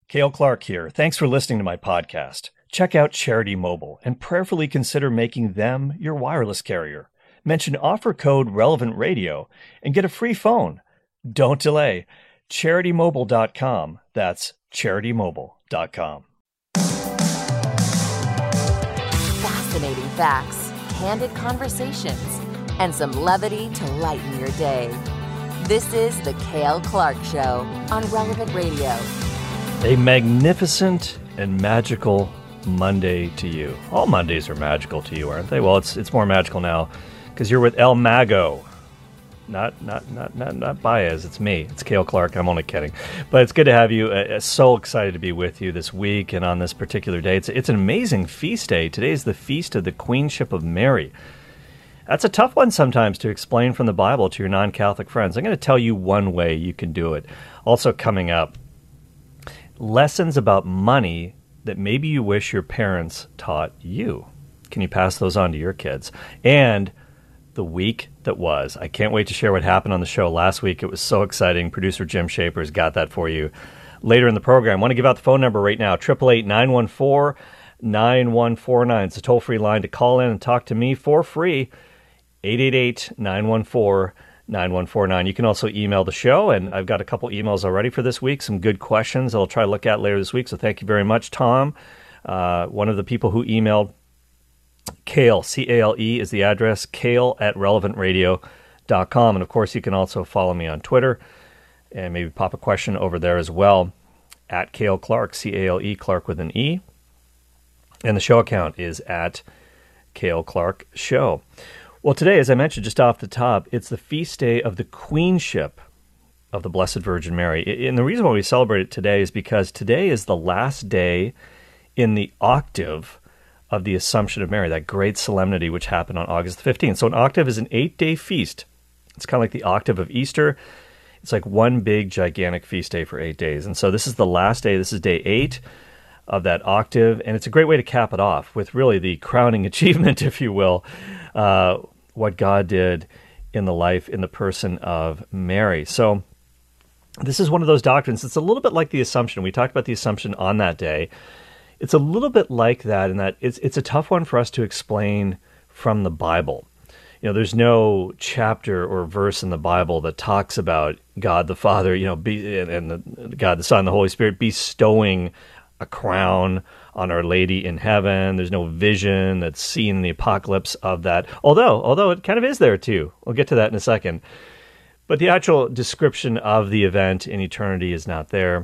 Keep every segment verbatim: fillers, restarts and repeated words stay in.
Cale Clark here. Thanks for listening to my podcast. Check out Charity Mobile and prayerfully consider making them your wireless carrier. Mention offer code Relevant Radio and get a free phone. Don't delay. charity mobile dot com. That's charity mobile dot com. Fascinating facts, candid conversations, and some levity to lighten your day. This is The Cale Clark Show on Relevant Radio. A magnificent and magical Monday to you. All Mondays are magical to you, aren't they? Well, it's it's more magical now because you're with El Mago. Not not not not not Baez. It's me. It's Cale Clark. I'm only kidding, but it's good to have you. Uh, so excited to be with you this week and on this particular day. It's it's an amazing feast day. Today is the feast of the Queenship of Mary. That's a tough one sometimes to explain from the Bible to your non-Catholic friends. I'm going to tell you one way you can do it. Also coming up, lessons about money that maybe you wish your parents taught you. Can you pass those on to your kids? And the week that was. I can't wait to share what happened on the show last week. It was so exciting. Producer Jim Shaper's got that for you later in the program. I want to give out the phone number right now, eight eight eight, nine one four, nine one four nine. It's a toll-free line to call in and talk to me for free, eight eight eight, nine one four, nine one four nine. You can also email the show, and I've got a couple emails already for this week, some good questions I'll try to look at later this week, so thank you very much, Tom. Uh, one of the people who emailed, Cale, C A L E is the address, Cale at relevant radio dot com. And of course, you can also follow me on Twitter and maybe pop a question over there as well, at Cale Clark, C A L E, Clark with an E. And the show account is at Cale Clark Show. Well, today, as I mentioned just off the top, it's the feast day of the Queenship of the Blessed Virgin Mary. And the reason why we celebrate it today is because today is the last day in the octave of the Assumption of Mary, that great solemnity which happened on August fifteenth. So an octave is an eight-day feast. It's kind of like the octave of Easter. It's like one big, gigantic feast day for eight days. And so this is the last day. This is day eight of that octave, and it's a great way to cap it off with really the crowning achievement, if you will, uh, what God did in the life, in the person of Mary. So this is one of those doctrines. It's a little bit like the Assumption. We talked about the Assumption on that day. It's a little bit like that in that it's it's a tough one for us to explain from the Bible. You know, there's no chapter or verse in the Bible that talks about God the Father, you know, be, and the, God the Son, the Holy Spirit bestowing a crown on Our Lady in heaven. There's no vision that's seen in the apocalypse of that. Although, although it kind of is there too. We'll get to that in a second. But the actual description of the event in eternity is not there.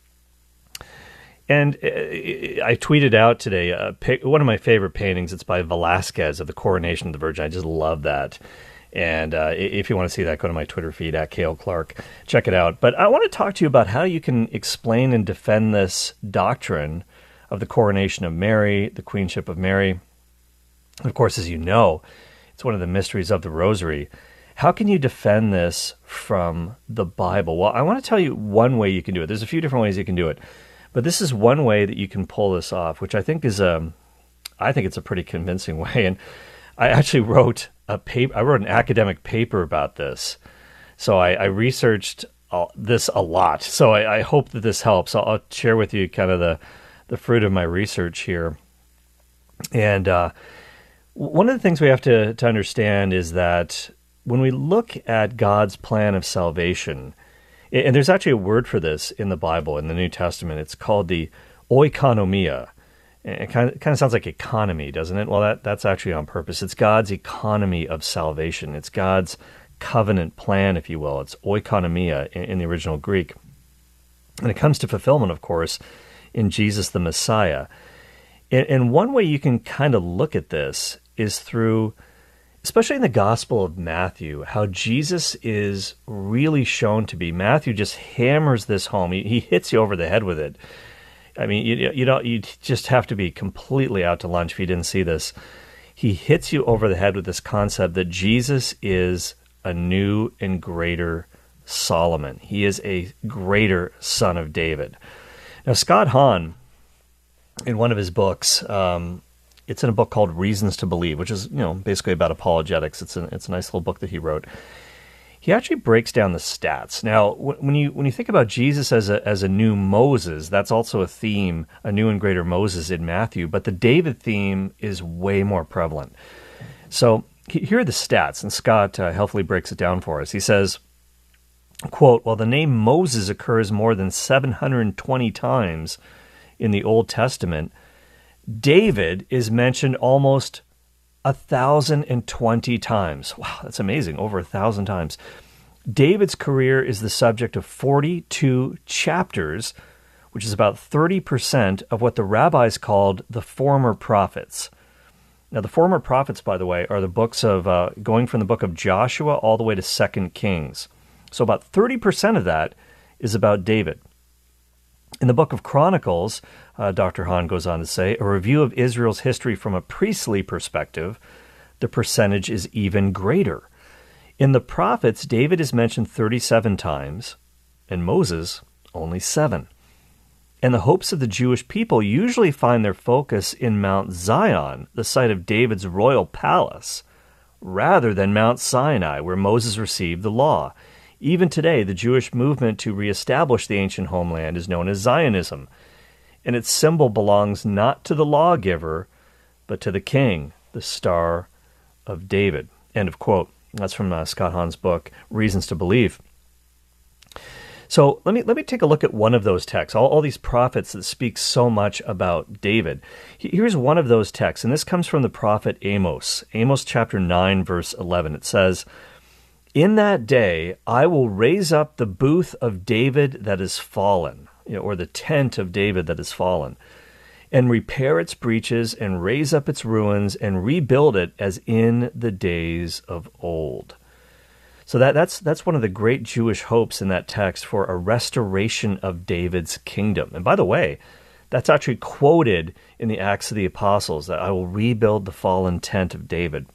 And I tweeted out today uh, one of my favorite paintings. It's by Velázquez of the Coronation of the Virgin. I just love that. And uh, if you want to see that, go to my Twitter feed, at Cale Clark. Check it out. But I want to talk to you about how you can explain and defend this doctrine of the Coronation of Mary, the Queenship of Mary. And of course, as you know, it's one of the mysteries of the Rosary. How can you defend this from the Bible? Well, I want to tell you one way you can do it. There's a few different ways you can do it. But this is one way that you can pull this off, which I think is a, I think it's a pretty convincing way. And I actually wrote a paper. I wrote an academic paper about this, so I, I researched all, this a lot. So I, I hope that this helps. I'll, I'll share with you kind of the the fruit of my research here. And uh, one of the things we have to to understand is that when we look at God's plan of salvation. And there's actually a word for this in the Bible, in the New Testament. It's called the oikonomia. It kind of, it kind of sounds like economy, doesn't it? Well, that, that's actually on purpose. It's God's economy of salvation. It's God's covenant plan, if you will. It's oikonomia in, in the original Greek. And it comes to fulfillment, of course, in Jesus the Messiah. And, and one way you can kind of look at this is through, especially in the Gospel of Matthew, how Jesus is really shown to be. Matthew just hammers this home. He, he hits you over the head with it. I mean, you, you don't. You just have to be completely out to lunch if you didn't see this. He hits you over the head with this concept that Jesus is a new and greater Solomon. He is a greater son of David. Now, Scott Hahn, in one of his books, um, it's in a book called Reasons to Believe, which is, you know, basically about apologetics. It's a, it's a nice little book that he wrote. he actually breaks down the stats. Now, when you when you think about Jesus as a as a new Moses, that's also a theme, a new and greater Moses in Matthew, but the David theme is way more prevalent. So here are the stats, and Scott uh, helpfully breaks it down for us. He says, quote, "While the name Moses occurs more than seven hundred twenty times in the Old Testament, David is mentioned almost one thousand twenty times. Wow, that's amazing. Over a thousand times. David's career is the subject of forty-two chapters, which is about thirty percent of what the rabbis called the former prophets. Now, the former prophets, by the way, are the books of, uh, going from the book of Joshua all the way to Second Kings. So about thirty percent of that is about David. In the book of Chronicles, uh, Doctor Hahn goes on to say, a review of Israel's history from a priestly perspective, the percentage is even greater. In the prophets, David is mentioned thirty-seven times, and Moses only seven. And the hopes of the Jewish people usually find their focus in Mount Zion, the site of David's royal palace, rather than Mount Sinai, where Moses received the law. Even today, the Jewish movement to reestablish the ancient homeland is known as Zionism, and its symbol belongs not to the lawgiver, but to the king, the Star of David." End of quote. That's from uh, Scott Hahn's book, Reasons to Believe. So let me let me take a look at one of those texts, all, all these prophets that speak so much about David. Here's one of those texts, and this comes from the prophet Amos. Amos chapter nine, verse eleven. It says, "In that day I will raise up the booth of David that is fallen," you know, or the tent of David that is fallen, "and repair its breaches, and raise up its ruins, and rebuild it as in the days of old." So that, that's that's one of the great Jewish hopes in that text for a restoration of David's kingdom. And by the way, that's actually quoted in the Acts of the Apostles, that I will rebuild the fallen tent of David.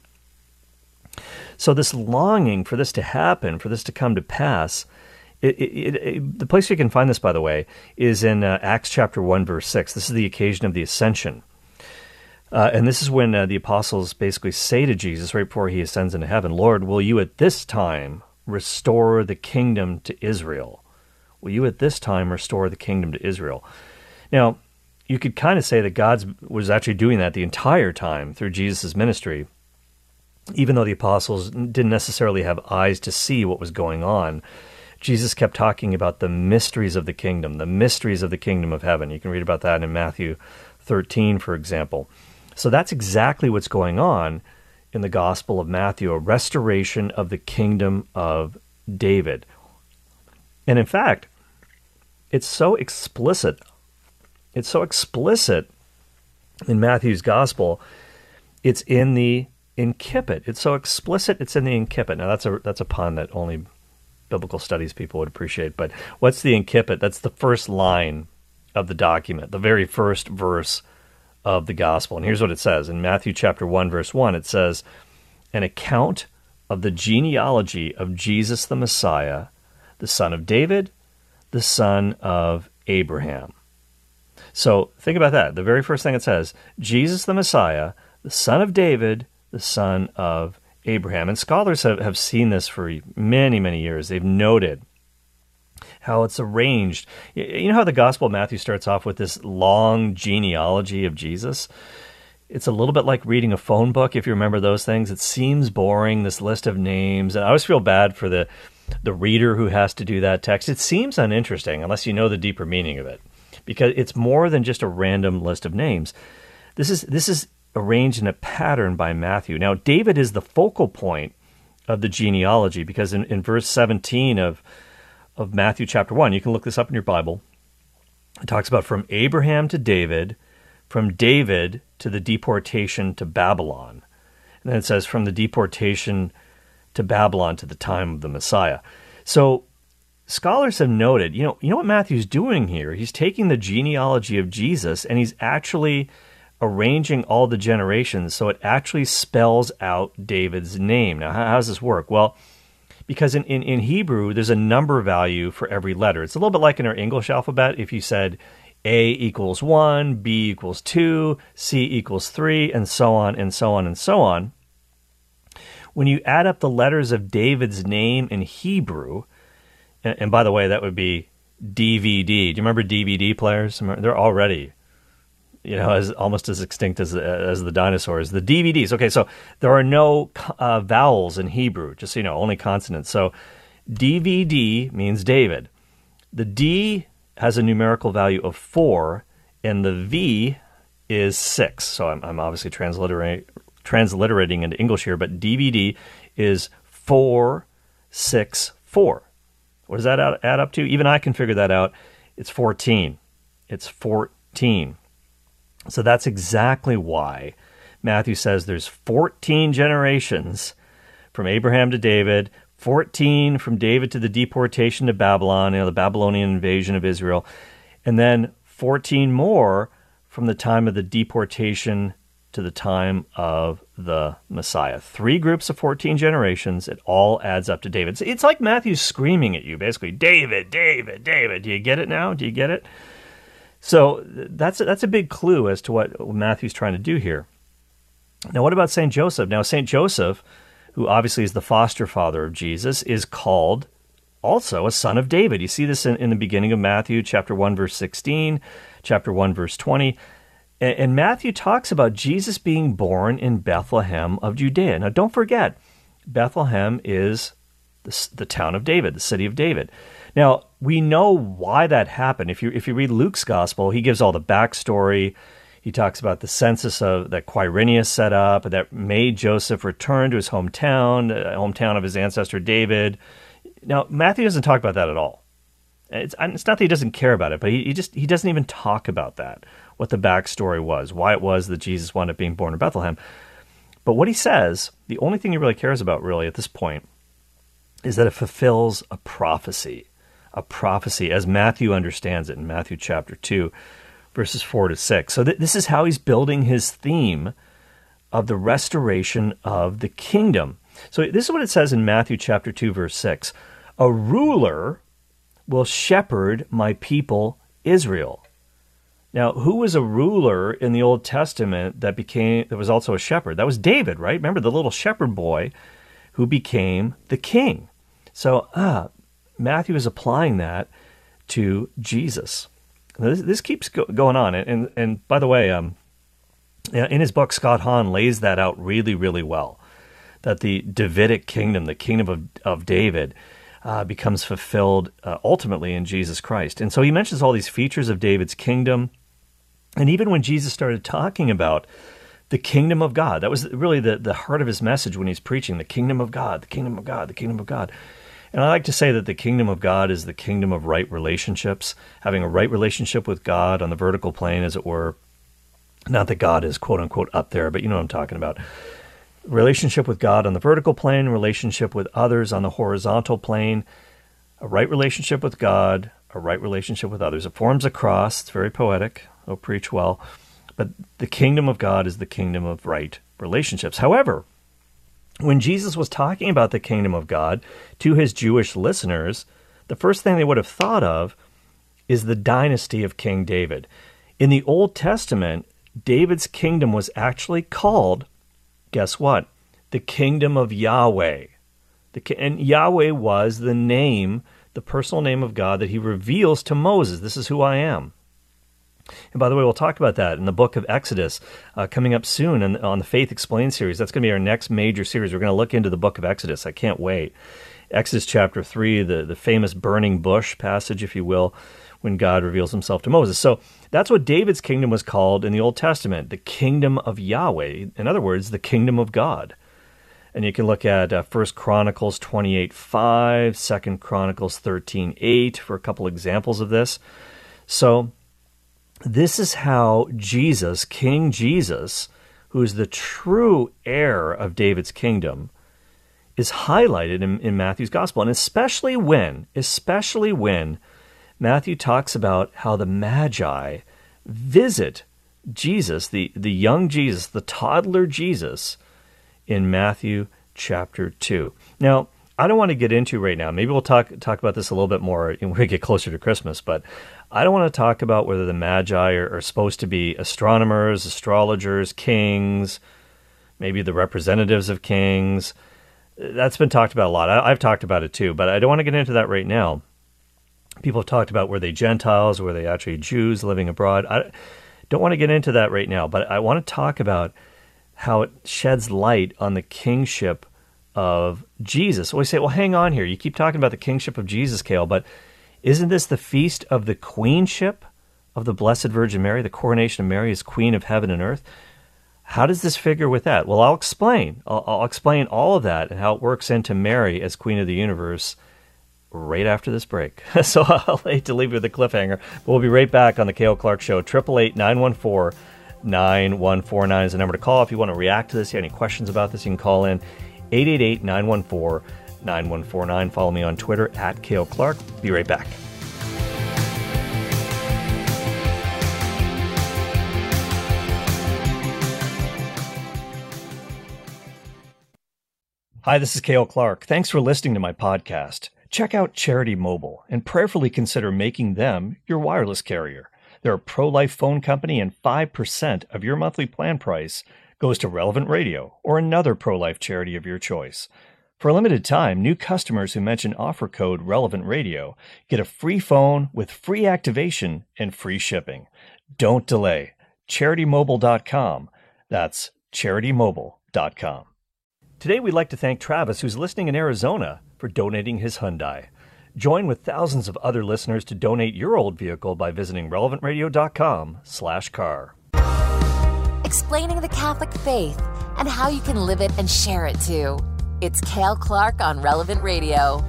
So this longing for this to happen, for this to come to pass, it, it, it, the place you can find this, by the way, is in uh, Acts chapter one, verse six. This is the occasion of the ascension. Uh, and this is when uh, the apostles basically say to Jesus, right before he ascends into heaven, "Lord, will you at this time restore the kingdom to Israel? Will you at this time restore the kingdom to Israel?" Now, you could kind of say that God was actually doing that the entire time through Jesus' ministry, even though the apostles didn't necessarily have eyes to see what was going on. Jesus kept talking about the mysteries of the kingdom, the mysteries of the kingdom of heaven. You can read about that in Matthew thirteen, for example. So that's exactly what's going on in the Gospel of Matthew, a restoration of the kingdom of David. And in fact, it's so explicit. It's so explicit in Matthew's Gospel. It's in the incipit. It's so explicit, it's in the incipit. Now, that's a that's a pun that only biblical studies people would appreciate. But what's the incipit? That's the first line of the document, the very first verse of the gospel. And here's what it says. In Matthew chapter one, verse one, it says, "An account of the genealogy of Jesus the Messiah, the son of David, the son of Abraham." So think about that. The very first thing it says, Jesus the Messiah, the son of David, the son of Abraham. And scholars have, have seen this for many, many years. They've noted how it's arranged. You know how the Gospel of Matthew starts off with this long genealogy of Jesus? It's a little bit like reading a phone book, if you remember those things. It seems boring, this list of names. And I always feel bad for the, the reader who has to do that text. It seems uninteresting unless you know the deeper meaning of it, because it's more than just a random list of names. This is this is arranged in a pattern by Matthew. Now, David is the focal point of the genealogy, because in, in verse seventeen of of Matthew chapter one. You can look this up in your Bible. It talks about from Abraham to David, from David to the deportation to Babylon. And then it says from the deportation to Babylon to the time of the Messiah. So scholars have noted, you know, you know what Matthew's doing here? He's taking the genealogy of Jesus and he's actually arranging all the generations so it actually spells out David's name. Now, how, how does this work? Well, because in, in, in Hebrew, there's a number value for every letter. It's a little bit like in our English alphabet. If you said A equals one, B equals two, C equals three, and so on and so on and so on. when you add up the letters of David's name in Hebrew, and, and by the way, that would be D V D. Do you remember D V D players? They're already, you know, as almost as extinct as as the dinosaurs. The D V Ds. Okay, so there are no uh, vowels in Hebrew, just so you know, only consonants. So D V D means David. The D has a numerical value of four, and the V is six. So I'm, I'm obviously transliterating, transliterating into English here, but D V D is four, six, four. What does that add up to? Even I can figure that out. It's fourteen. It's fourteen. So that's exactly why Matthew says there's fourteen generations from Abraham to David, fourteen from David to the deportation to Babylon, you know, the Babylonian invasion of Israel, and then fourteen more from the time of the deportation to the time of the Messiah. Three groups of fourteen generations. It all adds up to David. It's, it's like Matthew's screaming at you, basically, David, David, David. Do you get it now? Do you get it? So that's a, that's a big clue as to what Matthew's trying to do here. Now, what about Saint Joseph? Now, Saint Joseph, who obviously is the foster father of Jesus, is called also a son of David. You see this in, in the beginning of Matthew, chapter one, verse sixteen, chapter one, verse twenty. And, and Matthew talks about Jesus being born in Bethlehem of Judea. Now, don't forget, Bethlehem is the, the town of David, the city of David. Now, we know why that happened. If you if you read Luke's gospel, he gives all the backstory. He talks about the census of that Quirinius set up that made Joseph return to his hometown, the hometown of his ancestor David. Now, Matthew doesn't talk about that at all. It's, it's not that he doesn't care about it, but he, he just he doesn't even talk about that, what the backstory was, why it was that Jesus wound up being born in Bethlehem. But what he says, the only thing he really cares about really at this point is that it fulfills a prophecy, a prophecy as Matthew understands it in Matthew chapter two, verses four to six. So th- this is how he's building his theme of the restoration of the kingdom. So this is what it says in Matthew chapter two, verse six. A ruler will shepherd my people Israel. Now, who was a ruler in the Old Testament that became that was also a shepherd? That was David, right? Remember the little shepherd boy who became the king. So ah, Matthew is applying that to Jesus. This, this keeps go, going on. And, and, and by the way, um, in his book, Scott Hahn lays that out really, really well, that the Davidic kingdom, the kingdom of, of David, uh, becomes fulfilled uh, ultimately in Jesus Christ. And so he mentions all these features of David's kingdom. And even when Jesus started talking about the kingdom of God, that was really the, the heart of his message when he's preaching, the kingdom of God, the kingdom of God, the kingdom of God. And I like to say that the kingdom of God is the kingdom of right relationships, having a right relationship with God on the vertical plane, as it were. Not that God is quote-unquote up there, but you know what I'm talking about. Relationship with God on the vertical plane, relationship with others on the horizontal plane, a right relationship with God, a right relationship with others. It forms a cross. It's very poetic. Oh, preach well. But the kingdom of God is the kingdom of right relationships. However, when Jesus was talking about the kingdom of God to his Jewish listeners, the first thing they would have thought of is the dynasty of King David. In the Old Testament, David's kingdom was actually called, guess what? The kingdom of Yahweh. The, and Yahweh was the name, the personal name of God that he reveals to Moses. This is who I am. And by the way, we'll talk about that in the book of Exodus uh, coming up soon and on the Faith Explained series. That's going to be our next major series. We're going to look into the book of Exodus. I can't wait. Exodus chapter three, the, the famous burning bush passage, if you will, when God reveals himself to Moses. So that's what David's kingdom was called in the Old Testament, the kingdom of Yahweh. In other words, the kingdom of God. And you can look at uh, First Chronicles twenty-eight five, Second Chronicles thirteen eight for a couple examples of this. So this is how Jesus, King Jesus, who is the true heir of David's kingdom, is highlighted in, in Matthew's gospel. And especially when, especially when Matthew talks about how the Magi visit Jesus, the, the young Jesus, the toddler Jesus, in Matthew chapter two. Now, I don't want to get into right now. Maybe we'll talk talk about this a little bit more when we get closer to Christmas, but I don't want to talk about whether the Magi are, are supposed to be astronomers, astrologers, kings, maybe the representatives of kings. That's been talked about a lot. I, I've talked about it too, but I don't want to get into that right now. People have talked about were they Gentiles, were they actually Jews living abroad? I don't want to get into that right now, but I want to talk about how it sheds light on the kingship of Jesus. We say, well, hang on here. You keep talking about the kingship of Jesus, Cale, but isn't this the feast of the queenship of the Blessed Virgin Mary, the coronation of Mary as Queen of Heaven and Earth? How does this figure with that? Well, I'll explain. I'll, I'll explain all of that and how it works into Mary as Queen of the universe right after this break. So I'll hate to leave you with a cliffhanger, but we'll be right back on the Cale Clark Show. eight eight eight, nine one four, nine one four nine is the number to call. If you want to react to this, you have any questions about this, you can call in eight eight eight, nine one four, nine one four nine. Follow me on Twitter at Cale Clark. Be right back. Hi, this is Cale Clark. Thanks for listening to my podcast. Check out Charity Mobile and prayerfully consider making them your wireless carrier. They're a pro-life phone company, and five percent of your monthly plan price goes to Relevant Radio or another pro-life charity of your choice. For a limited time, new customers who mention offer code Relevant Radio get a free phone with free activation and free shipping. Don't delay. charity mobile dot com. That's charity mobile dot com. Today, we'd like to thank Travis, who's listening in Arizona, for donating his Hyundai. Join with thousands of other listeners to donate your old vehicle by visiting relevant radio dot com slash car. Explaining the Catholic faith and how you can live it and share it too. It's Cale Clark on Relevant Radio.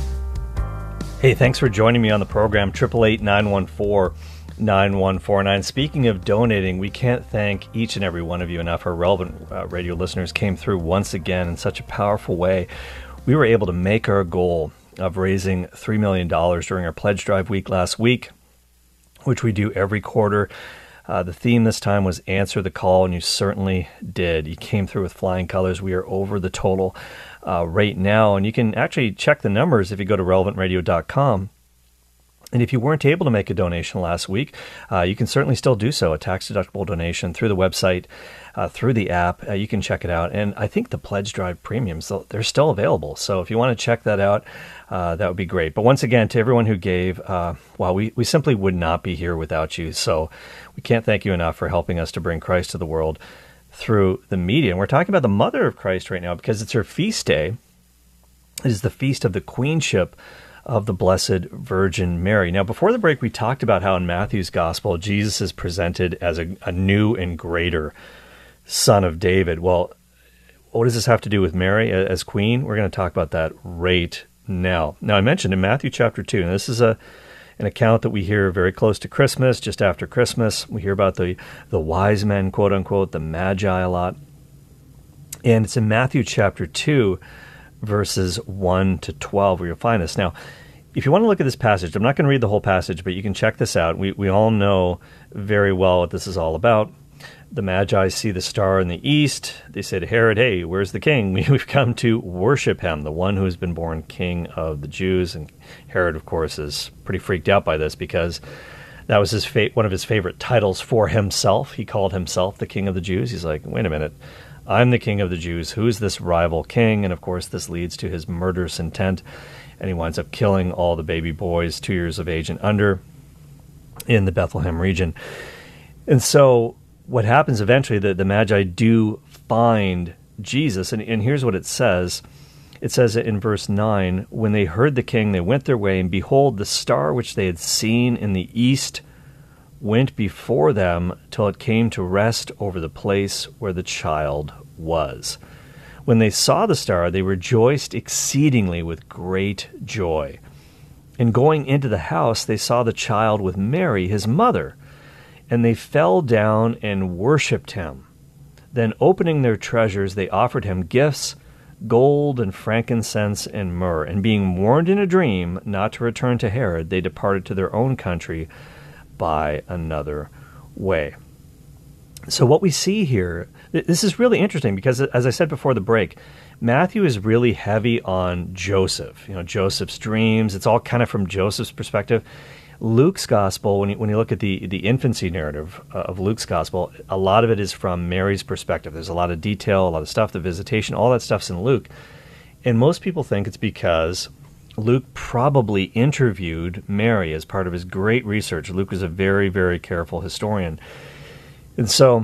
Hey, thanks for joining me on the program, eight eight eight, nine one four, nine one four nine. Speaking of donating, we can't thank each and every one of you enough. Our Relevant uh, Radio listeners came through once again in such a powerful way. We were able to make our goal of raising three million dollars during our pledge drive week last week, which we do every quarter. Uh, the theme this time was Answer the Call, and you certainly did. You came through with flying colors. We are over the total uh, right now, and you can actually check the numbers if you go to relevant radio dot com. And if you weren't able to make a donation last week, uh, you can certainly still do so, a tax-deductible donation through the website, uh, through the app. Uh, you can check it out. And I think the Pledge Drive premiums, they're still available. So if you want to check that out, uh, that would be great. But once again, to everyone who gave, uh, well, we, we simply would not be here without you. So we can't thank you enough for helping us to bring Christ to the world through the media. And we're talking about the Mother of Christ right now because it's her feast day. It is the feast of the queenship of the Blessed Virgin Mary. Now, before the break, we talked about how in Matthew's Gospel, Jesus is presented as a, a new and greater son of David. Well, what does this have to do with Mary as queen? We're going to talk about that right now. Now, I mentioned in Matthew chapter two, and this is a an account that we hear very close to Christmas, just after Christmas. We hear about the, the wise men, quote unquote, the Magi a lot. And it's in Matthew chapter two, verses one to twelve, where you'll find this. Now, if you want to look at this passage, I'm not going to read the whole passage, but you can check this out. We we all know very well what this is all about. The Magi see the star in the east. They say to Herod, hey, where's the king? We've come to worship him, the one who has been born king of the Jews. And Herod, of course, is pretty freaked out by this because that was his fa- one of his favorite titles for himself. He called himself the king of the Jews. He's like, wait a minute. I'm the king of the Jews. Who's this rival king? And of course, this leads to his murderous intent. And he winds up killing all the baby boys two years of age and under in the Bethlehem region. And so what happens eventually, the, the Magi do find Jesus. And, and here's what it says. It says in verse nine, when they heard the king, they went their way, and behold, the star which they had seen in the east went before them till it came to rest over the place where the child was. When they saw the star, they rejoiced exceedingly with great joy. And going into the house, they saw the child with Mary, his mother, and they fell down and worshipped him. Then opening their treasures, they offered him gifts, gold and frankincense and myrrh. And being warned in a dream not to return to Herod, they departed to their own country by another way. So what we see here, this is really interesting because, as I said before the break, Matthew is really heavy on Joseph. You know, Joseph's dreams. It's all kind of from Joseph's perspective. Luke's gospel, when you, when you look at the, the infancy narrative uh, of Luke's gospel, a lot of it is from Mary's perspective. There's a lot of detail, a lot of stuff, the visitation, all that stuff's in Luke. And most people think it's because Luke probably interviewed Mary as part of his great research. Luke was a very, very careful historian. And so,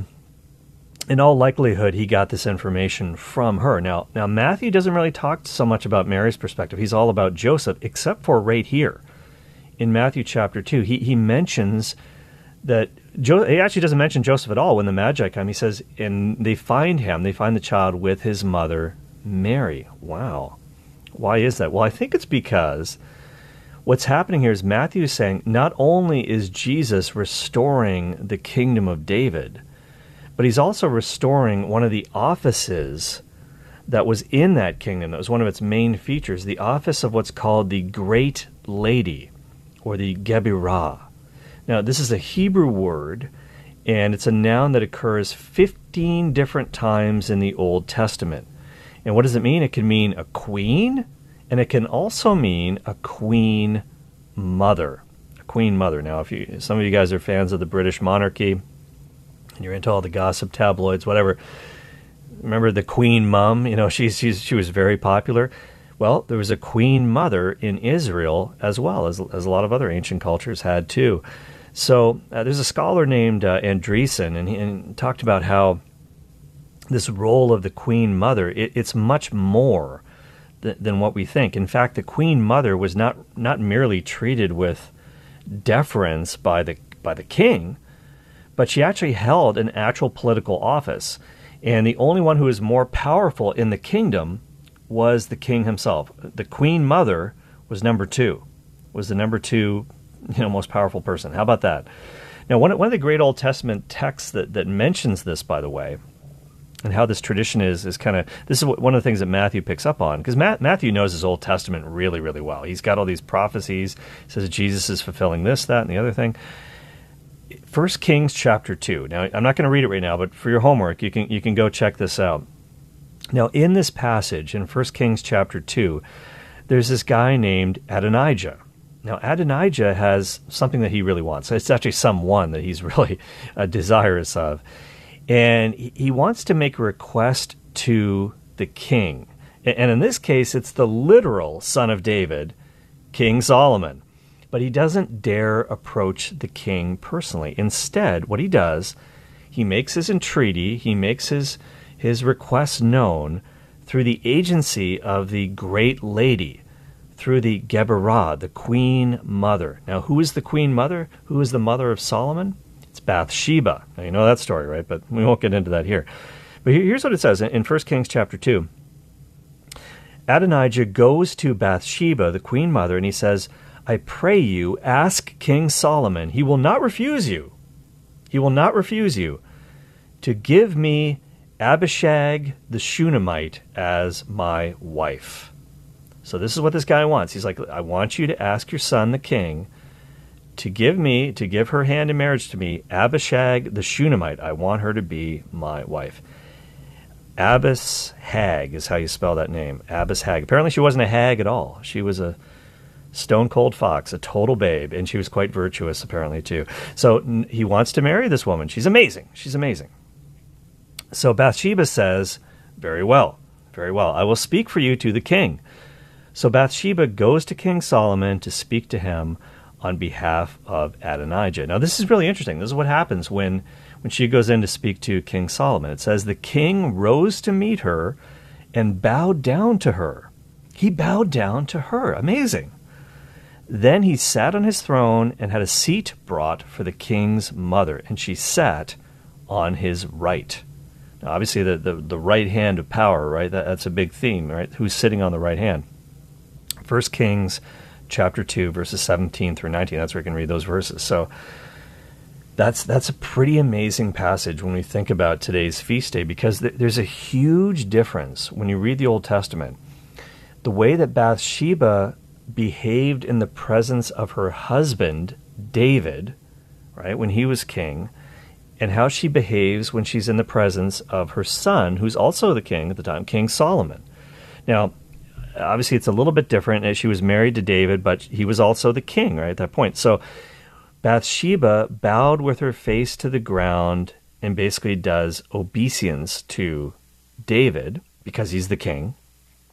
in all likelihood, he got this information from her. Now, now Matthew doesn't really talk so much about Mary's perspective. He's all about Joseph, except for right here. In Matthew chapter two, he, he mentions that, jo- he actually doesn't mention Joseph at all when the Magi come. He says, and they find him, they find the child with his mother, Mary. Wow. Why is that? Well, I think it's because what's happening here is Matthew is saying not only is Jesus restoring the kingdom of David, but he's also restoring one of the offices that was in that kingdom. That was one of its main features, the office of what's called the Great Lady, or the Gebirah. Now, this is a Hebrew word, and it's a noun that occurs fifteen different times in the Old Testament. And what does it mean? It can mean a queen, and it can also mean a queen mother. A queen mother. Now, if you, some of you guys are fans of the British monarchy, and you're into all the gossip tabloids, whatever, remember the Queen Mum? You know, she's, she's she was very popular. Well, there was a queen mother in Israel as well, as, as a lot of other ancient cultures had too. So uh, there's a scholar named uh, Andreessen, and he and talked about how this role of the queen mother, it, it's much more th- than what we think. In fact, the queen mother was not not merely treated with deference by the by the king, but she actually held an actual political office. And the only one who was more powerful in the kingdom was the king himself. The queen mother was number two, was the number two, you know, most powerful person. How about that? Now, one, one of the great Old Testament texts that, that mentions this, by the way, and how this tradition is, is kind of, this is what, one of the things that Matthew picks up on, because Matt, Matthew knows his Old Testament really, really well. He's got all these prophecies, says Jesus is fulfilling this, that, and the other thing. First Kings chapter two. Now, I'm not going to read it right now, but for your homework, you can you can go check this out. Now, in this passage, in First Kings chapter two, there's this guy named Adonijah. Now, Adonijah has something that he really wants. It's actually someone that he's really uh, desirous of. And he, he wants to make a request to the king. And in this case, it's the literal son of David, King Solomon. But he doesn't dare approach the king personally. Instead, what he does, he makes his entreaty, he makes his, his request known through the agency of the great lady, through the Gebirah, the queen mother. Now, who is the queen mother? Who is the mother of Solomon? It's Bathsheba. Now, you know that story, right? But we won't get into that here. But here's what it says in First Kings chapter two. Adonijah goes to Bathsheba, the queen mother, and he says, I pray you, ask King Solomon. He will not refuse you. He will not refuse you to give me Abishag the Shunammite as my wife. So this is what this guy wants. He's like, I want you to ask your son, the king, to give me, to give her hand in marriage to me, Abishag the Shunammite. I want her to be my wife. Abishag is how you spell that name. Abishag. Apparently she wasn't a hag at all. She was a stone-cold fox, a total babe, and she was quite virtuous, apparently, too. So n- he wants to marry this woman. She's amazing. She's amazing. So Bathsheba says, very well, very well. I will speak for you to the king. So Bathsheba goes to King Solomon to speak to him on behalf of Adonijah. Now, this is really interesting. This is what happens when, when she goes in to speak to King Solomon. It says, the king rose to meet her and bowed down to her. He bowed down to her. Amazing. Then he sat on his throne and had a seat brought for the king's mother, and she sat on his right. Now, obviously, the, the, the right hand of power, right? That, that's a big theme, right? Who's sitting on the right hand? First Kings chapter two, verses seventeen through nineteen. That's where you can read those verses. So that's that's a pretty amazing passage when we think about today's feast day, because th- there's a huge difference when you read the Old Testament. The way that Bathsheba behaved in the presence of her husband, David, right, when he was king, and how she behaves when she's in the presence of her son, who's also the king at the time, King Solomon. Now, obviously, it's a little bit different. She was married to David, but he was also the king, right, at that point. So Bathsheba bowed with her face to the ground and basically does obeisance to David because he's the king.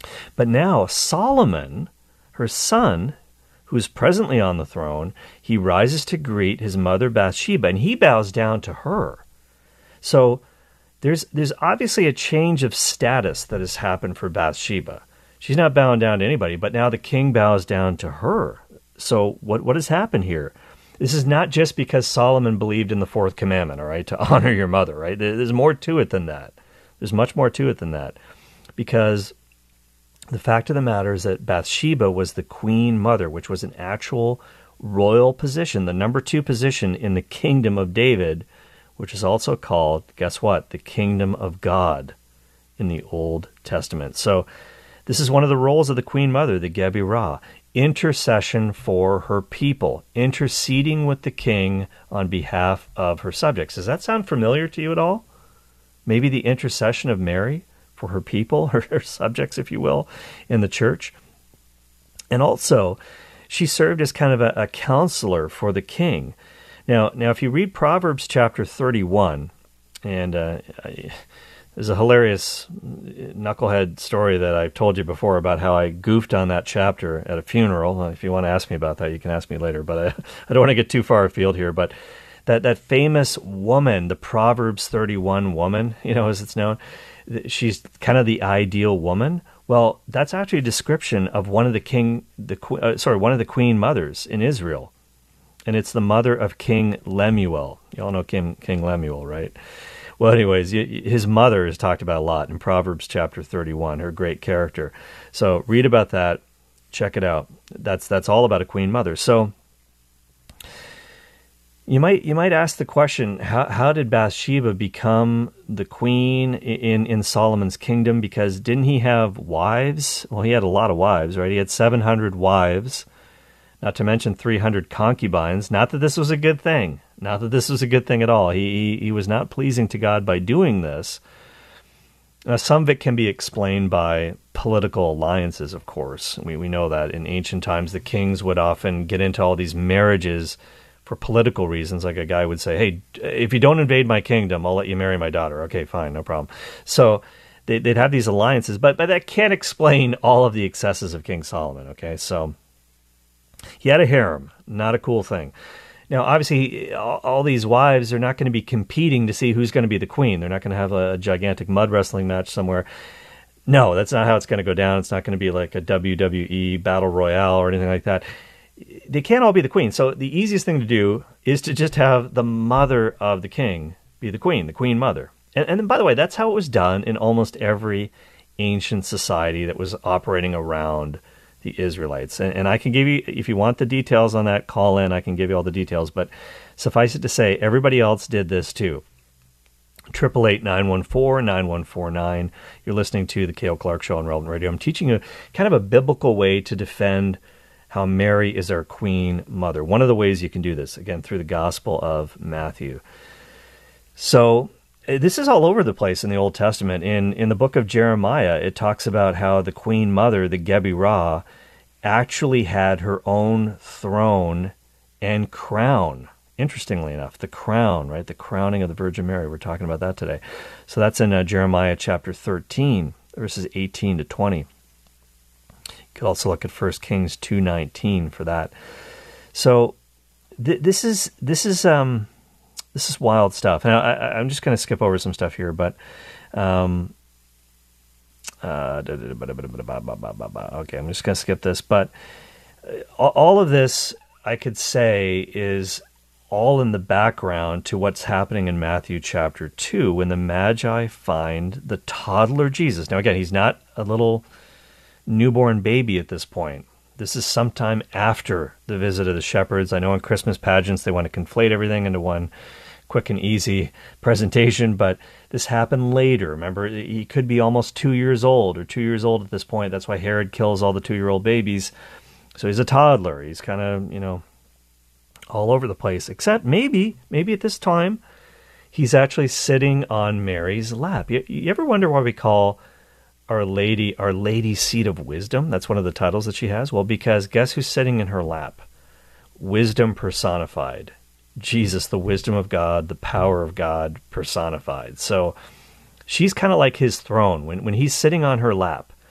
But now Solomon, her son, who's presently on the throne, he rises to greet his mother Bathsheba, and he bows down to her. So there's there's obviously a change of status that has happened for Bathsheba. She's not bowing down to anybody, but now the king bows down to her. So what what has happened here? This is not just because Solomon believed in the fourth commandment, all right, to honor your mother, right? There's more to it than that. There's much more to it than that. Because the fact of the matter is that Bathsheba was the queen mother, which was an actual royal position, the number two position in the kingdom of David, which is also called, guess what, the kingdom of God in the Old Testament. So this is one of the roles of the queen mother, the Gebirah, intercession for her people, interceding with the king on behalf of her subjects. Does that sound familiar to you at all? Maybe the intercession of Mary for her people, her, her subjects, if you will, in the church. And also, she served as kind of a, a counselor for the king. Now, now, if you read Proverbs chapter thirty-one, and uh, there's a hilarious knucklehead story that I've told you before about how I goofed on that chapter at a funeral. If you want to ask me about that, you can ask me later, but I, I don't want to get too far afield here. But that, that famous woman, the Proverbs thirty-one woman, you know, as it's known, she's kind of the ideal woman. Well, that's actually a description of one of the king, the uh, sorry, one of the queen mothers in Israel. And it's the mother of King Lemuel. You all know King, King Lemuel, right? Well, anyways, his mother is talked about a lot in Proverbs chapter thirty-one, her great character. So read about that. Check it out. That's that's all about a queen mother. So you might you might ask the question, how how did Bathsheba become the queen in, in Solomon's kingdom? Because didn't he have wives? Well, he had a lot of wives, right? He had seven hundred wives. Not to mention three hundred concubines. Not that this was a good thing. Not that this was a good thing at all. He he, he was not pleasing to God by doing this. Now, some of it can be explained by political alliances, of course. We we know that in ancient times the kings would often get into all these marriages for political reasons. Like a guy would say, hey, if you don't invade my kingdom, I'll let you marry my daughter. Okay, fine, no problem. So they, they'd have these alliances, but, but that can't explain all of the excesses of King Solomon, okay? So he had a harem, not a cool thing. Now, obviously, all, all these wives are not going to be competing to see who's going to be the queen. They're not going to have a, a gigantic mud wrestling match somewhere. No, that's not how it's going to go down. It's not going to be like a W W E battle royale or anything like that. They can't all be the queen. So the easiest thing to do is to just have the mother of the king be the queen, the queen mother. And, and by the way, that's how it was done in almost every ancient society that was operating around the Israelites. And, and I can give you, if you want the details on that, call in. I can give you all the details. But suffice it to say, everybody else did this too. eight eight eight, nine one four, nine one four nine. You're listening to the Cale Clark Show on Relevant Radio. I'm teaching you kind of a biblical way to defend how Mary is our queen mother. One of the ways you can do this, again, through the Gospel of Matthew. So this is all over the place in the Old Testament. In in the book of Jeremiah, it talks about how the queen mother, the Gebirah, actually had her own throne and crown. Interestingly enough, the crown, right? The crowning of the Virgin Mary. We're talking about that today. So that's in uh, Jeremiah chapter thirteen, verses eighteen to twenty. You could also look at First Kings two nineteen for that. So th- this is this is um this is wild stuff. Now I, I'm just going to skip over some stuff here, but um, uh, okay, I'm just going to skip this. But all of this, I could say, is all in the background to what's happening in Matthew chapter two when the Magi find the toddler Jesus. Now again, he's not a little newborn baby at this point. This is sometime after the visit of the shepherds. I know in Christmas pageants they want to conflate everything into one quick and easy presentation, but this happened later. Remember, he could be almost two years old or two years old at this point. That's why Herod kills all the two-year-old babies. So he's a toddler. He's kind of, you know, all over the place, except maybe, maybe at this time, he's actually sitting on Mary's lap. You, you ever wonder why we call Our Lady, Our Lady Seat of Wisdom? That's one of the titles that she has. Well, because guess who's sitting in her lap? Wisdom personified. Jesus, the wisdom of God, the power of God personified. So she's kind of like his throne. When when he's sitting on her lap,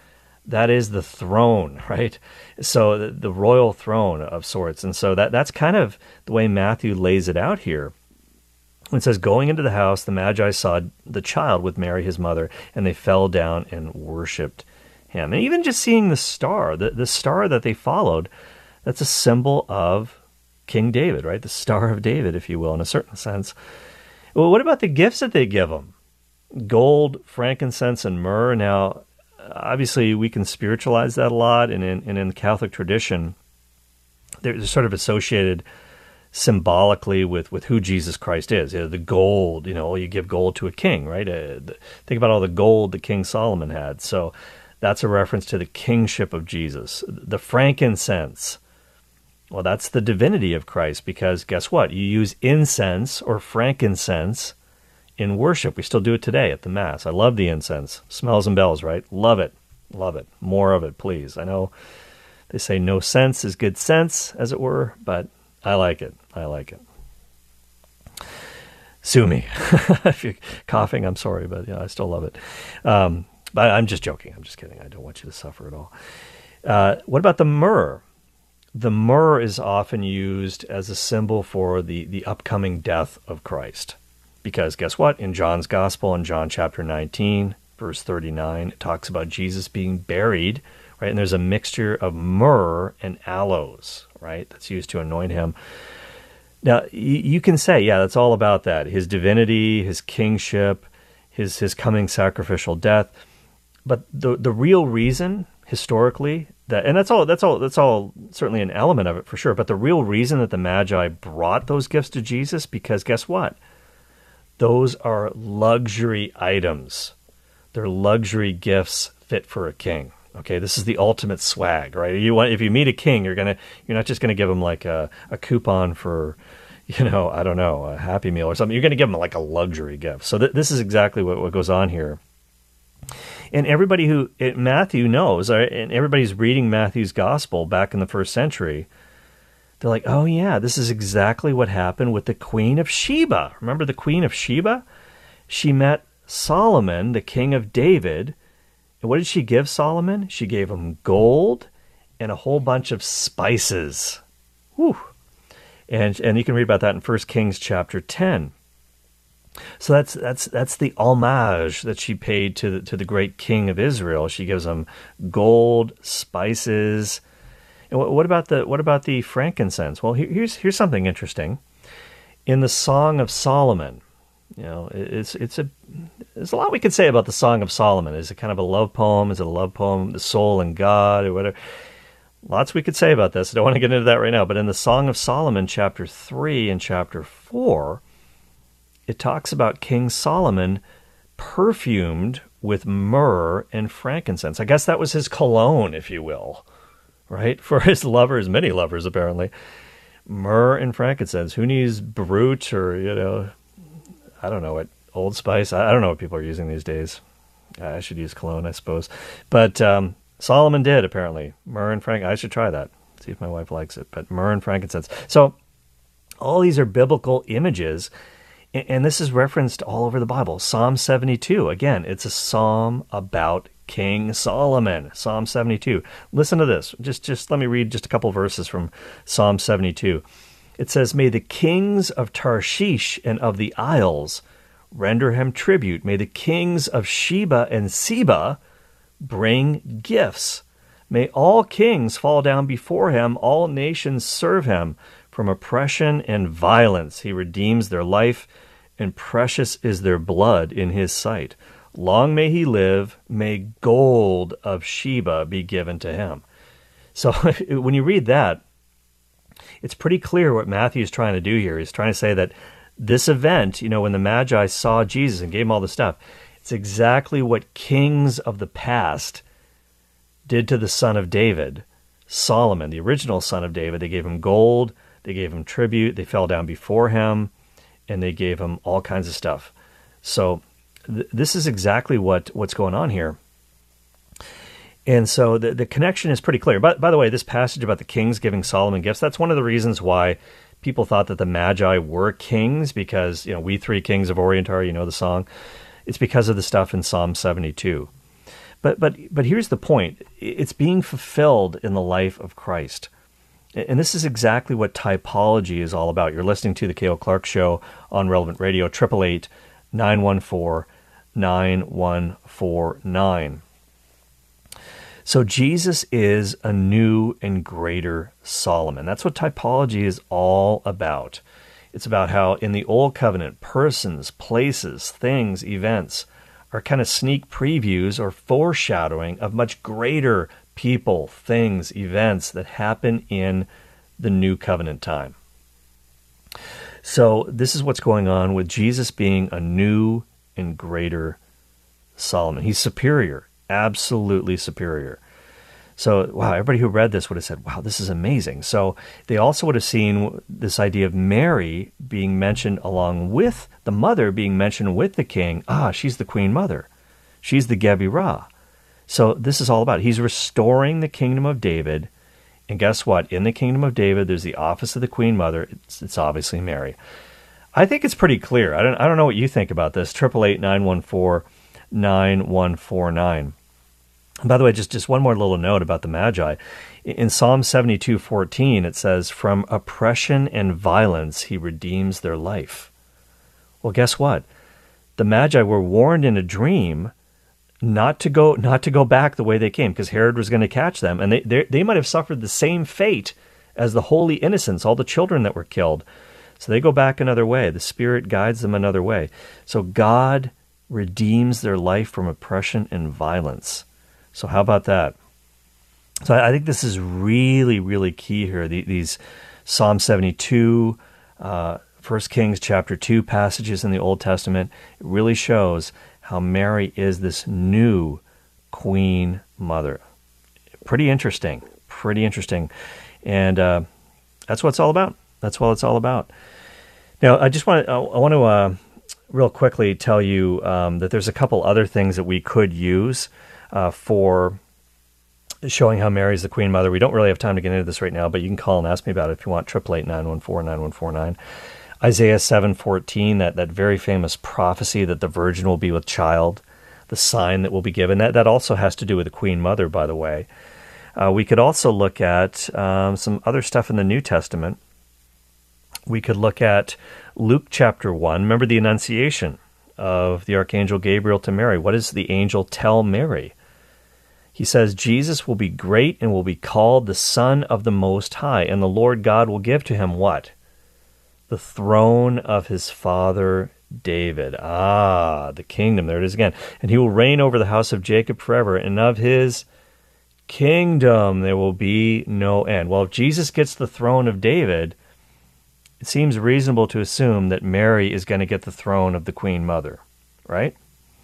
that is the throne, right? So the, the royal throne of sorts. And so that that's kind of the way Matthew lays it out here. It says, going into the house, the Magi saw the child with Mary, his mother, and they fell down and worshipped him. And even just seeing the star, the, the star that they followed, that's a symbol of King David, right? The Star of David, if you will, in a certain sense. Well, what about the gifts that they give him? Gold, frankincense, and myrrh. Now, obviously, we can spiritualize that a lot, and in, and in the Catholic tradition, they're sort of associated symbolically with, with who Jesus Christ is. You know, the gold, you know, you give gold to a king, right? Uh, the, think about all the gold that King Solomon had. So that's a reference to the kingship of Jesus. The frankincense, well, that's the divinity of Christ, because guess what? You use incense or frankincense in worship. We still do it today at the Mass. I love the incense. Smells and bells, right? Love it. Love it. More of it, please. I know they say no sense is good sense, as it were, but I like it. I like it. Sue me. If you're coughing, I'm sorry, but yeah, I still love it. Um, but I'm just joking. I'm just kidding. I don't want you to suffer at all. Uh, what about the myrrh? The myrrh is often used as a symbol for the, the upcoming death of Christ. Because guess what? In John's Gospel, in John chapter nineteen, verse thirty-nine, it talks about Jesus being buried, right? And there's a mixture of myrrh and aloes, right? That's used to anoint him. Now, you can say, yeah, that's all about that. His divinity, his kingship, his his coming sacrificial death. But the the real reason, historically, that and that's all that's all that's all certainly an element of it for sure. But the real reason that the Magi brought those gifts to Jesus, because guess what? Those are luxury items. They're luxury gifts fit for a king. Okay, this is the ultimate swag, right? You want if you meet a king, you're gonna you're not just gonna give him like a, a coupon for, you know, I don't know, a Happy Meal or something. You're gonna give him like a luxury gift. So th- this is exactly what, what goes on here. And everybody who it, Matthew knows, right, and everybody's reading Matthew's gospel back in the first century, they're like, oh yeah, this is exactly what happened with the Queen of Sheba. Remember the Queen of Sheba? She met Solomon, the king of David. And what did she give Solomon? She gave him gold and a whole bunch of spices. Whew. And and you can read about that in First Kings chapter ten. So that's that's that's the homage that she paid to the, to the great king of Israel. She gives him gold, spices. And what, what about the what about the frankincense? Well, here, here's here's something interesting. In the Song of Solomon, you know, it's it's a there's a lot we could say about the Song of Solomon. Is it kind of a love poem? Is it a love poem, the soul and God, or whatever? Lots we could say about this. I don't want to get into that right now. But in the Song of Solomon, chapter three and chapter four, it talks about King Solomon perfumed with myrrh and frankincense. I guess that was his cologne, if you will, right? For his lovers, many lovers apparently. Myrrh and frankincense. Who needs Brut or, you know, I don't know what, Old Spice? I don't know what people are using these days. I should use cologne, I suppose. But um, Solomon did, apparently. Myrrh and frankincense. I should try that. See if my wife likes it. But myrrh and frankincense. So all these are biblical images, and this is referenced all over the Bible. Psalm seventy-two, again, it's a psalm about King Solomon. Psalm seventy-two. Listen to this. Just, just let me read just a couple verses from Psalm seventy-two. It says, "May the kings of Tarshish and of the isles render him tribute. May the kings of Sheba and Seba bring gifts. May all kings fall down before him. All nations serve him. From oppression and violence he redeems their life, and precious is their blood in his sight. Long may he live. May gold of Sheba be given to him." So when you read that, it's pretty clear what Matthew is trying to do here. He's trying to say that this event, you know, when the Magi saw Jesus and gave him all the stuff, it's exactly what kings of the past did to the son of David, Solomon, the original son of David. They gave him gold, they gave him tribute, they fell down before him, and they gave him all kinds of stuff. So th- this is exactly what, what's going on here. And so the, the connection is pretty clear. By, by the way, this passage about the kings giving Solomon gifts, that's one of the reasons why people thought that the Magi were kings, because, you know, we three kings of Orient are, you know the song. It's because of the stuff in Psalm seventy-two. But but but here's the point. It's being fulfilled in the life of Christ. And this is exactly what typology is all about. You're listening to the Cale Clark Show on Relevant Radio, eight eight eight, nine one four, nine one four nine. So Jesus is a new and greater Solomon. That's what typology is all about. It's about how in the Old Covenant, persons, places, things, events are kind of sneak previews or foreshadowing of much greater people, things, events that happen in the New Covenant time. So this is what's going on with Jesus being a new and greater Solomon. He's superior, absolutely superior. So, wow, everybody who read this would have said, wow, this is amazing. So they also would have seen this idea of Mary being mentioned along with the mother being mentioned with the king. Ah, she's the queen mother. She's the Gebirah. So this is all about it. He's restoring the kingdom of David. And guess what? In the kingdom of David, there's the office of the queen mother. It's, it's obviously Mary. I think it's pretty clear. I don't, I don't know what you think about this. eight eight eight, nine one four, nine one four nine. By the way, just, just one more little note about the Magi. In Psalm seventy-two fourteen, it says, "From oppression and violence he redeems their life." Well, guess what? The Magi were warned in a dream not to go not to go back the way they came, because Herod was going to catch them, and they, they they might have suffered the same fate as the holy innocents, all the children that were killed. So they go back another way. The Spirit guides them another way. So God redeems their life from oppression and violence. So how about that? So I think this is really, really key here. The, these Psalm seventy-two, uh, First Kings chapter two passages in the Old Testament, it really shows how Mary is this new queen mother. Pretty interesting. Pretty interesting. And uh, that's what it's all about. That's what it's all about. Now, I just want to, I want to uh, real quickly tell you um, that there's a couple other things that we could use Uh, for showing how Mary's the Queen Mother. We don't really have time to get into this right now, but you can call and ask me about it if you want. eight eight eight, nine one four, nine one four nine. Isaiah seven fourteen, that, that very famous prophecy that the virgin will be with child, the sign that will be given. That, that also has to do with the Queen Mother, by the way. Uh, we could also look at um, some other stuff in the New Testament. We could look at Luke chapter one. Remember the Annunciation of the Archangel Gabriel to Mary. What does the angel tell Mary? He says, Jesus will be great and will be called the Son of the Most High, and the Lord God will give to him what? The throne of his father David. Ah, the kingdom. There it is again. And he will reign over the house of Jacob forever, and of his kingdom there will be no end. Well, if Jesus gets the throne of David, it seems reasonable to assume that Mary is going to get the throne of the Queen Mother, right?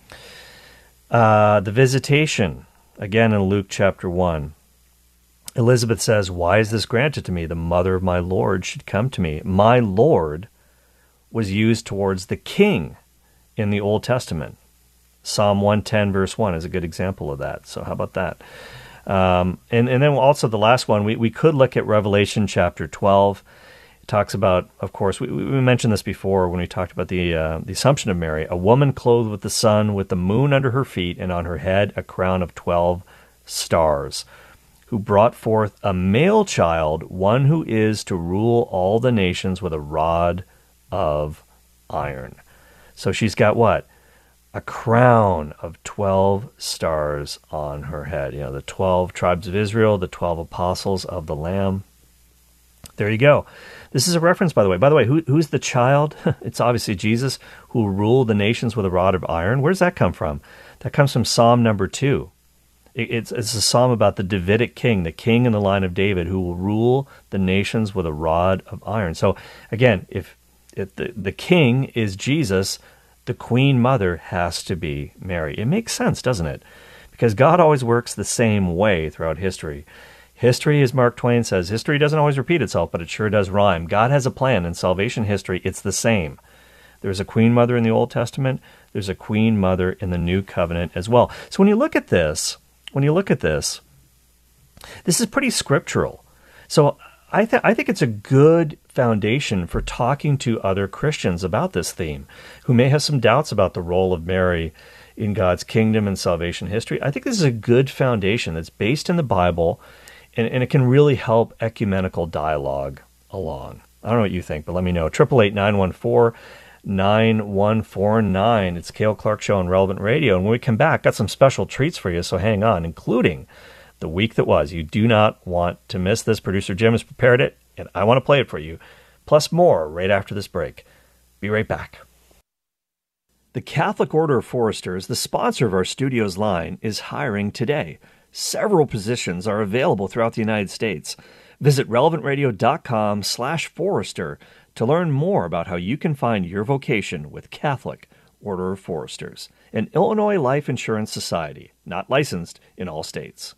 Uh, the visitation, again in Luke chapter one. Elizabeth says, "Why is this granted to me? The mother of my Lord should come to me." My Lord was used towards the king in the Old Testament. Psalm one ten verse one is a good example of that. So how about that? Um, and, and then also the last one, we, we could look at Revelation chapter twelve. Talks about, of course, we, we mentioned this before when we talked about the uh, the Assumption of Mary, a woman clothed with the sun, with the moon under her feet, and on her head a crown of twelve stars, who brought forth a male child, one who is to rule all the nations with a rod of iron. So she's got what? A crown of twelve stars on her head. You know, the twelve tribes of Israel, the twelve apostles of the Lamb. There you go. This is a reference, by the way. By the way, who, who's the child? It's obviously Jesus, who will rule the nations with a rod of iron. Where does that come from? That comes from Psalm number two. It, it's, it's a psalm about the Davidic king, the king in the line of David, who will rule the nations with a rod of iron. So, again, if, if the, the king is Jesus, the queen mother has to be Mary. It makes sense, doesn't it? Because God always works the same way throughout history. History, as Mark Twain says, history doesn't always repeat itself, but it sure does rhyme. God has a plan. In salvation history, it's the same. There's a queen mother in the Old Testament. There's a queen mother in the New Covenant as well. So when you look at this, when you look at this, this is pretty scriptural. So I, th- I think it's a good foundation for talking to other Christians about this theme who may have some doubts about the role of Mary in God's kingdom and salvation history. I think this is a good foundation that's based in the Bible, and, and it can really help ecumenical dialogue along. I don't know what you think, but let me know. eight eight eight, nine one four, nine one four nine. It's Cale Clark Show on Relevant Radio. And when we come back, got some special treats for you, so hang on, including the week that was. You do not want to miss this. Producer Jim has prepared it, and I want to play it for you. Plus more right after this break. Be right back. The Catholic Order of Foresters, the sponsor of our studio's line, is hiring today. Several positions are available throughout the United States. Visit relevantradio.com slash Forester to learn more about how you can find your vocation with Catholic Order of Foresters, an Illinois Life Insurance Society, not licensed in all states.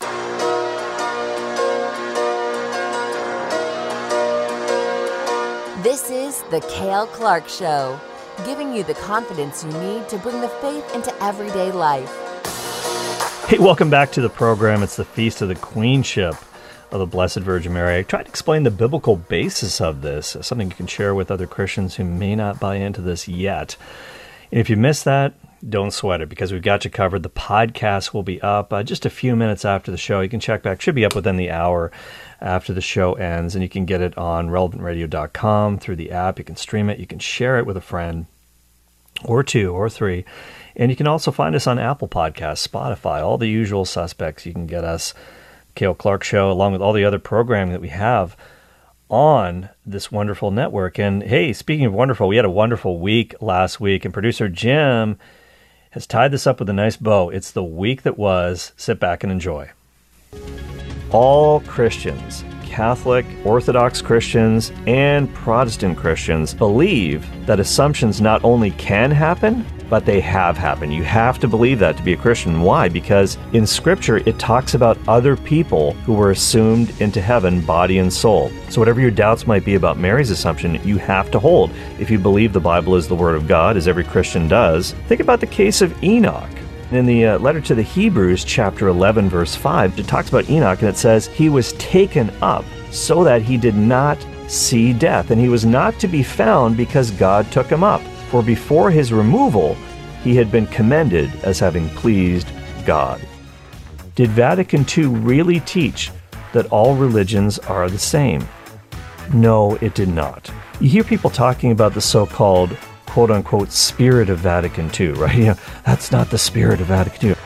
This is the Cale Clark Show, giving you the confidence you need to bring the faith into everyday life. Hey, welcome back to the program. It's the Feast of the Queenship of the Blessed Virgin Mary. I tried to explain the biblical basis of this, something you can share with other Christians who may not buy into this yet. And if you missed that, don't sweat it, because we've got you covered. The podcast will be up uh, just a few minutes after the show. You can check back. Should be up within the hour after the show ends, and you can get it on relevant radio dot com through the app. You can stream it. You can share it with a friend or two or three. And you can also find us on Apple Podcasts, Spotify, all the usual suspects. You can get us, Cale Clark Show, along with all the other programming that we have on this wonderful network. And hey, speaking of wonderful, we had a wonderful week last week, and producer Jim has tied this up with a nice bow. It's the week that was. Sit back and enjoy. All Christians, Catholic, Orthodox Christians, and Protestant Christians believe that assumptions not only can happen, but they have happened. You have to believe that to be a Christian. Why? Because in Scripture, it talks about other people who were assumed into heaven, body and soul. So whatever your doubts might be about Mary's assumption, you have to hold. If you believe the Bible is the Word of God, as every Christian does, think about the case of Enoch. In the uh, letter to the Hebrews, chapter eleven, verse five, it talks about Enoch, and it says, he was taken up so that he did not see death, and he was not to be found because God took him up. For before his removal, he had been commended as having pleased God. Did Vatican Two really teach that all religions are the same? No, it did not. You hear people talking about the so-called quote-unquote spirit of Vatican Two, right? You know, that's not the spirit of Vatican Two.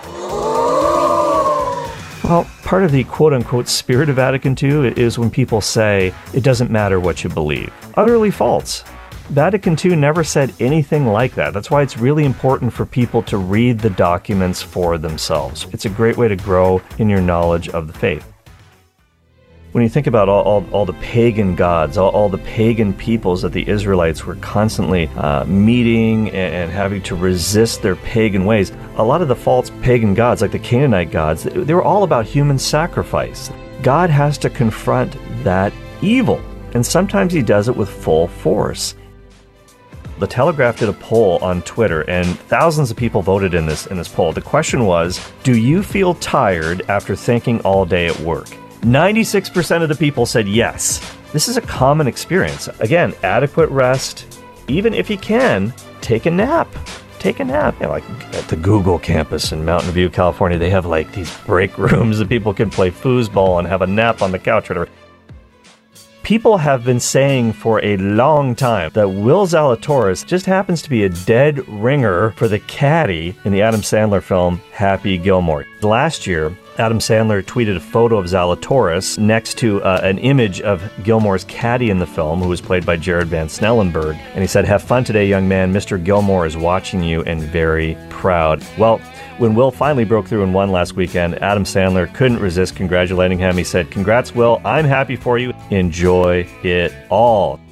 Well, part of the quote-unquote spirit of Vatican Two is when people say it doesn't matter what you believe. Utterly false. Vatican Two never said anything like that. That's why it's really important for people to read the documents for themselves. It's a great way to grow in your knowledge of the faith. When you think about all, all, all the pagan gods, all, all the pagan peoples that the Israelites were constantly uh, meeting and, and having to resist their pagan ways, a lot of the false pagan gods, like the Canaanite gods, they were all about human sacrifice. God has to confront that evil, and sometimes he does it with full force. The Telegraph did a poll on Twitter, and thousands of people voted in this in this poll. The question was, do you feel tired after thinking all day at work? ninety-six percent of the people said yes. This is a common experience. Again, adequate rest. Even if you can, take a nap. Take a nap. You know, like at the Google campus in Mountain View, California, they have like these break rooms that people can play foosball and have a nap on the couch or whatever. People have been saying for a long time that Will Zalatoris just happens to be a dead ringer for the caddy in the Adam Sandler film Happy Gilmore. Last year, Adam Sandler tweeted a photo of Zalatoris next to uh, an image of Gilmore's caddy in the film, who was played by Jared Van Snellenberg. And he said, "Have fun today, young man. Mister Gilmore is watching you and very proud." Well, when Will finally broke through and won last weekend, Adam Sandler couldn't resist congratulating him. He said, "Congrats, Will. I'm happy for you. Enjoy it all."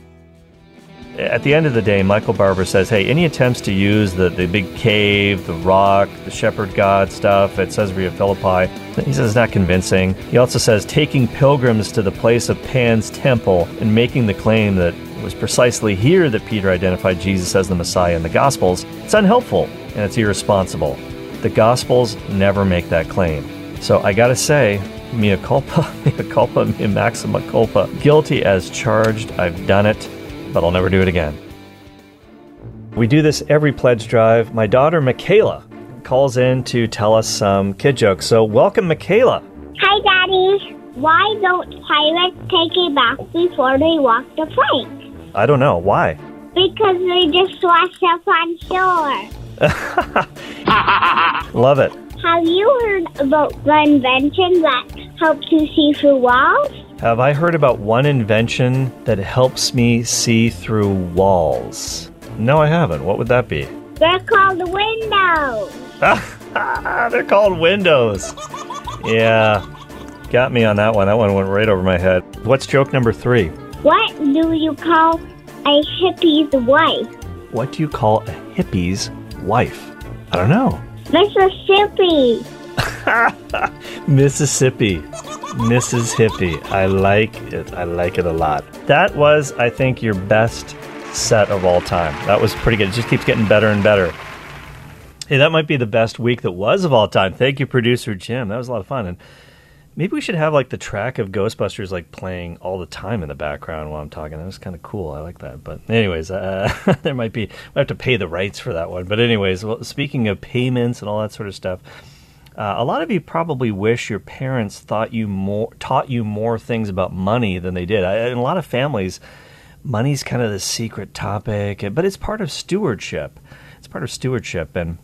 At the end of the day, Michael Barber says, hey, any attempts to use the, the big cave, the rock, the shepherd god stuff at Caesarea Philippi, he says it's not convincing. He also says taking pilgrims to the place of Pan's temple and making the claim that it was precisely here that Peter identified Jesus as the Messiah in the Gospels, it's unhelpful and it's irresponsible. The Gospels never make that claim. So I gotta say, Mea culpa, mea culpa, mea maxima culpa. Guilty as charged. I've done it, but I'll never do it again. We do this every pledge drive. My daughter, Michaela, calls in to tell us some kid jokes. So welcome, Michaela. Hi, Daddy. Why don't pirates take a bath before they walk the plank? I don't know. Why? Because they just wash up on shore. Love it. Have you heard about the invention that helps you see through walls? Have I heard about one invention that helps me see through walls? No, I haven't. What would that be? They're called windows. They're called windows. Yeah, got me on that one. That one went right over my head. What's joke number three? What do you call a hippie's wife? What do you call a hippie's wife? I don't know. Mississippi. Mississippi. Missus Hippie. I like it. I like it a lot. That was, I think, your best set of all time. That was pretty good. It just keeps getting better and better. Hey, that might be the best week that was of all time. Thank you, producer Jim. That was a lot of fun. And maybe we should have like the track of Ghostbusters like playing all the time in the background while I'm talking. That was kind of cool. I like that. But anyways, uh, there might be, we have to pay the rights for that one. But anyways, well, speaking of payments and all that sort of stuff, uh, a lot of you probably wish your parents thought you more, taught you more things about money than they did. I, in a lot of families, money's kind of the secret topic, but it's part of stewardship. It's part of stewardship. And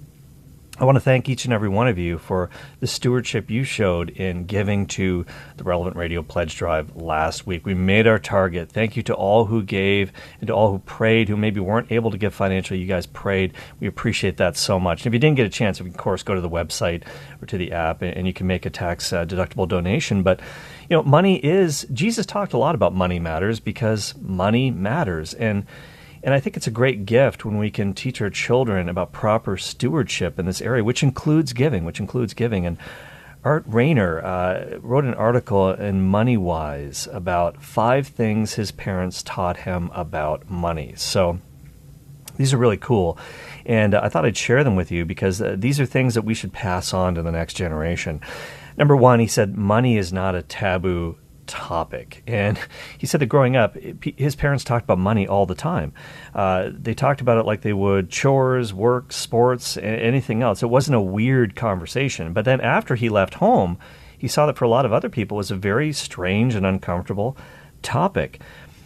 I want to thank each and every one of you for the stewardship you showed in giving to the Relevant Radio Pledge Drive last week. We made our target. Thank you to all who gave and to all who prayed, who maybe weren't able to give financially. You guys prayed. We appreciate that so much. And if you didn't get a chance, of course, go to the website or to the app, and you can make a tax-deductible donation. But, you know, money is, Jesus talked a lot about money matters because money matters. And And I think it's a great gift when we can teach our children about proper stewardship in this area, which includes giving, which includes giving. And Art Rayner uh, wrote an article in MoneyWise about five things his parents taught him about money. So these are really cool. And uh, I thought I'd share them with you because uh, these are things that we should pass on to the next generation. Number one, he said, money is not a taboo topic. And he said that growing up, his parents talked about money all the time. Uh, they talked about it like they would chores, work, sports, anything else. It wasn't a weird conversation. But then after he left home, he saw that for a lot of other people, it was a very strange and uncomfortable topic.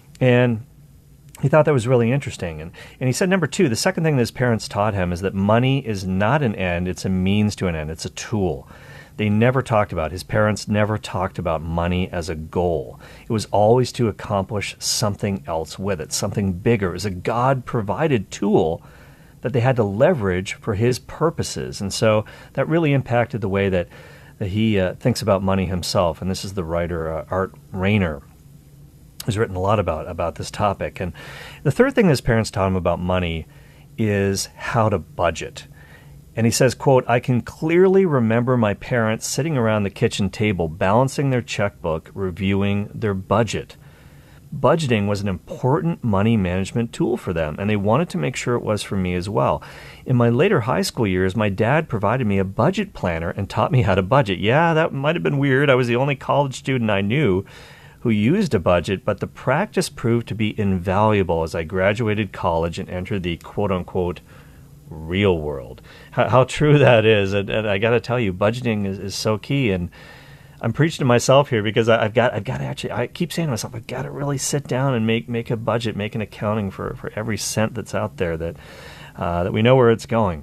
And he thought that was really interesting. And, and he said, number two, the second thing that his parents taught him is that money is not an end, it's a means to an end. It's a tool. They never talked about, his parents never talked about money as a goal. It was always to accomplish something else with it, something bigger. It was a God-provided tool that they had to leverage for his purposes. And so that really impacted the way that, that he uh, thinks about money himself. And this is the writer, uh, Art Rayner, who's written a lot about, about this topic. And the third thing his parents taught him about money is how to budget. And he says, quote, I can clearly remember my parents sitting around the kitchen table, balancing their checkbook, reviewing their budget. Budgeting was an important money management tool for them, and they wanted to make sure it was for me as well. In my later high school years, my dad provided me a budget planner and taught me how to budget. Yeah, that might have been weird. I was the only college student I knew who used a budget, but the practice proved to be invaluable as I graduated college and entered the quote-unquote real world. How, how true that is. And, and I got to tell you, budgeting is, is so key. And I'm preaching to myself here because I, I've got I've got to actually, I keep saying to myself, I've got to really sit down and make make a budget, make an accounting for, for every cent that's out there, that uh, that we know where it's going.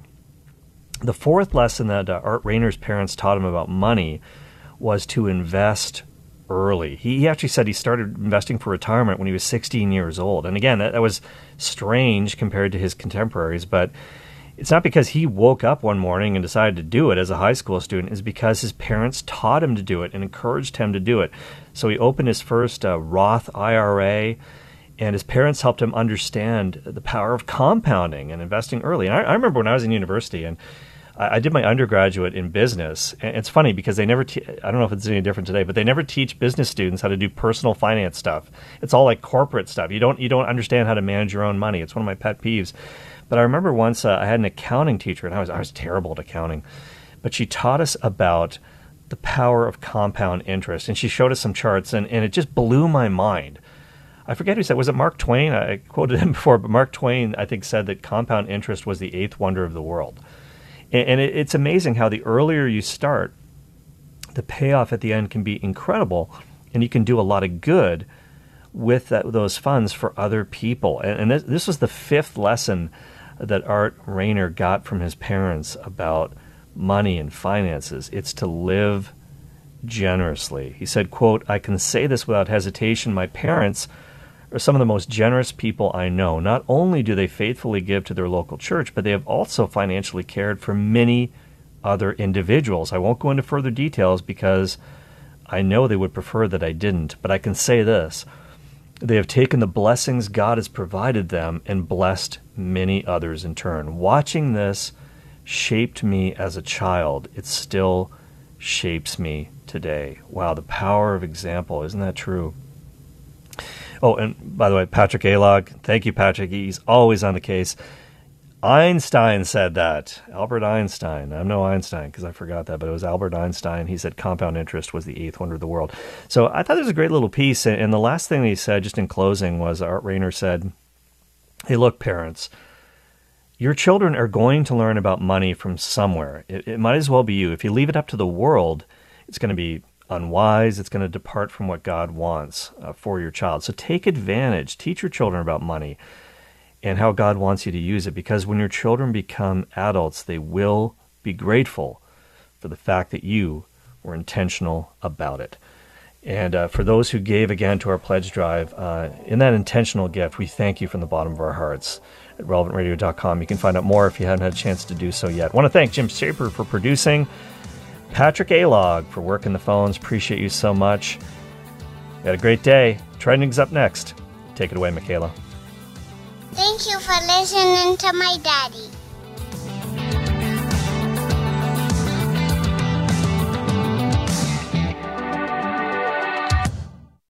The fourth lesson that uh, Art Rayner's parents taught him about money was to invest early. He, he actually said he started investing for retirement when he was sixteen years old. And again, that, that was strange compared to his contemporaries, but it's not because he woke up one morning and decided to do it as a high school student. It's because his parents taught him to do it and encouraged him to do it. So he opened his first uh, Roth I R A, and his parents helped him understand the power of compounding and investing early. And I, I remember when I was in university, and I, I did my undergraduate in business. And it's funny because they never, te- I don't know if it's any different today, but they never teach business students how to do personal finance stuff. It's all like corporate stuff. You don't, you don't understand how to manage your own money. It's one of my pet peeves. But I remember once uh, I had an accounting teacher, and I was I was terrible at accounting. But she taught us about the power of compound interest. And she showed us some charts, and, and it just blew my mind. I forget who said, was it Mark Twain? I quoted him before, but Mark Twain, I think, said that compound interest was the eighth wonder of the world. And, and it, it's amazing how the earlier you start, the payoff at the end can be incredible, and you can do a lot of good with that, those funds for other people. And, and this, this was the fifth lesson that Art Rayner got from his parents about money and finances. It's to live generously. He said, quote, "I can say this without hesitation. My parents are some of the most generous people I know. Not only do they faithfully give to their local church, but they have also financially cared for many other individuals. I won't go into further details because I know they would prefer that I didn't, but I can say this. They have taken the blessings God has provided them and blessed many others in turn. Watching this shaped me as a child. It still shapes me today." Wow, the power of example. Isn't that true? Oh, and by the way, Patrick Alog, thank you, Patrick. He's always on the case. Einstein said that. Albert Einstein. I'm no Einstein because I forgot that, but it was Albert Einstein. He said compound interest was the eighth wonder of the world. So I thought it was a great little piece. And the last thing that he said, just in closing, was Art Rayner said, "Hey, look, parents, your children are going to learn about money from somewhere. It, it might as well be you. If you leave it up to the world, it's going to be unwise. It's going to depart from what God wants uh, for your child. So take advantage. Teach your children about money and how God wants you to use it, because when your children become adults, they will be grateful for the fact that you were intentional about it." And uh, for those who gave again to our pledge drive, uh, in that intentional gift, we thank you from the bottom of our hearts. At relevant radio dot com. You can find out more if you haven't had a chance to do so yet. I want to thank Jim Shaper for producing, Patrick Alog for working the phones. Appreciate you so much. You had a great day. Trending's up next. Take it away, Michaela. Thank you for listening to my daddy.